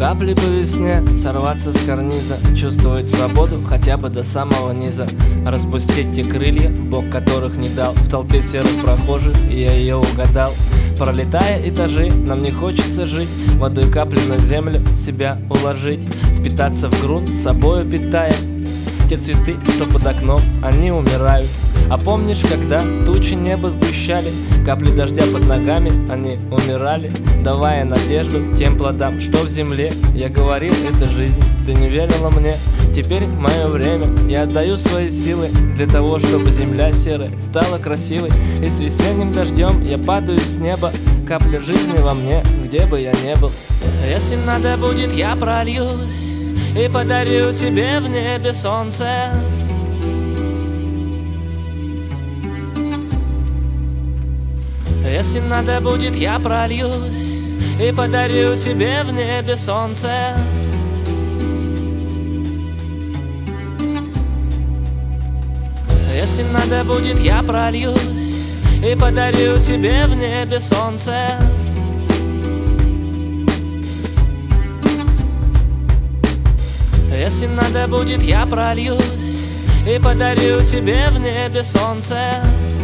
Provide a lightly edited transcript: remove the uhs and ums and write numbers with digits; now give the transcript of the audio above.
Капли по весне, сорваться с карниза, чувствовать свободу хотя бы до самого низа. Распустить те крылья, Бог которых не дал. В толпе серых прохожих, и я ее угадал. Пролетая этажи, нам не хочется жить, водой капли на землю себя уложить, впитаться в грунт, собою питая те цветы, что под окном, они умирают. А помнишь, когда тучи неба сгущали, капли дождя под ногами, они умирали, давая надежду тем плодам, что в земле. Я говорил, это жизнь, ты не верила мне. Теперь мое время, я отдаю свои силы для того, чтобы земля серая стала красивой. И с весенним дождем я падаю с неба, капля жизни во мне, где бы я ни был. Если надо будет, я прольюсь и подарю тебе в небе солнце. Если надо будет, я прольюсь и подарю тебе в небе солнце. Если надо будет, я прольюсь и подарю тебе в небе солнце. Если надо будет, я прольюсь и подарю тебе в небе солнце.